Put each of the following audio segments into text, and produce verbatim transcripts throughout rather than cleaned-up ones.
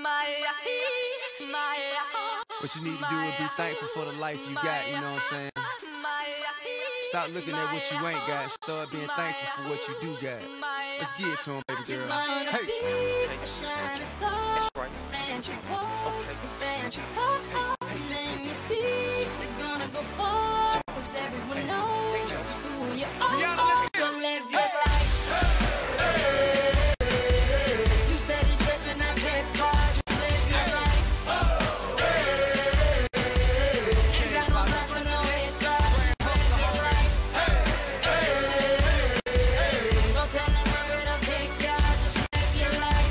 What you need to do is be thankful for the life you got, you know what I'm saying? Stop looking at what you ain't got, start being thankful for what you do got. Let's get it to him, baby girl. Hey! Hey. That's right. Let me see, we're gonna go far, cause everyone knows who you are. So live your life. You steady dressing that paper, just live your life. Ain't got no time for no haters, just live your life. Don't tell them where it'll take ya, just live your life.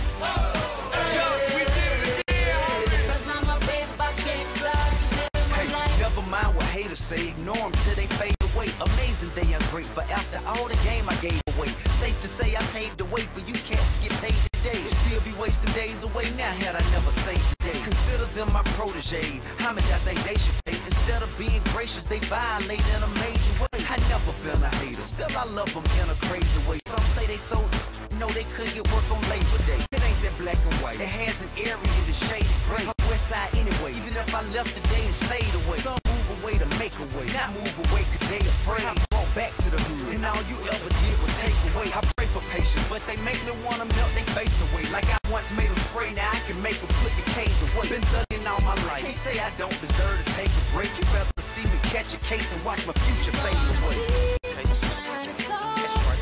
Cause I'm a paper chaser, just live my life. Never mind what haters say, ignore them till they fade away. Amazing they are grateful after all the game I gave away. Safe to say I paved the way for you cats to get paid today. Still be wasting days away now had I never saved the day. Consider them my protege, how much I think they should pay. Instead of being gracious, they violate in a major way. I never been a hater, still I love them in a crazy way. Some say they sold, no they couldn't get work on Labor Day. It ain't that black and white, it has an area that's shaded gray. I'm west side anyway, even if I left today and stayed away. Some move away to make a way, not move away cause they afraid. I brought back to the hood, and all you ever did was take away. I pray for patience, but they make me wanna melt their face away. Like I once made them spray, now I can make them put the K's away. Been thugging all my life, can't say I don't deserve to take a break. You rather see me catch a case and watch my future fade away. Okay. That's right.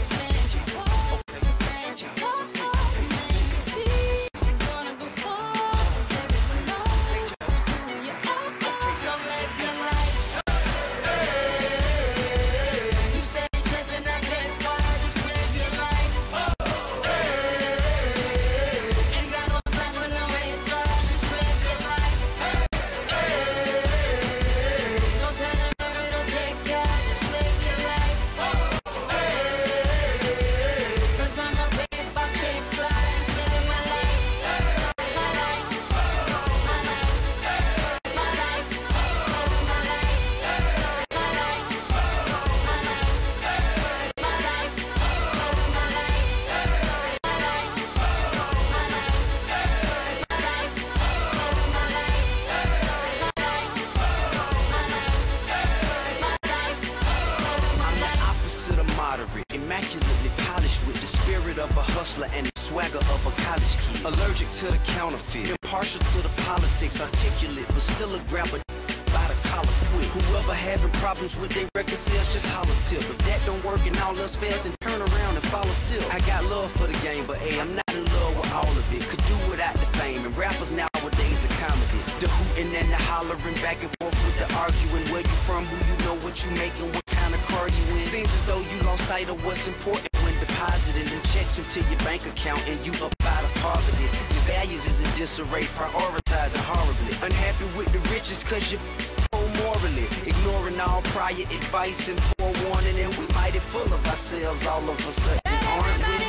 Immaculately polished with the spirit of a hustler and the swagger of a college kid. Allergic to the counterfeit, impartial to the politics, articulate but still a grabber by the collar quick. Whoever having problems with their record sales, just holler tip. If that don't work and all else fails, then turn around and follow tip. I got love for the game, but hey, I'm not in love with all of it. Could do without the fame, and rappers nowadays are comedy. The hooting and the hollering, back and forth with the arguing. Where you from, who you know, what you making, what kind of car you in. Seems as though you lost sight of what's important when depositing them checks into your bank account and you up out of poverty. Your values is in disarray, prioritizing horribly. Unhappy with the riches cause you morally, ignoring all prior advice and forewarning, and we mighty full of ourselves all of a sudden, aren't we?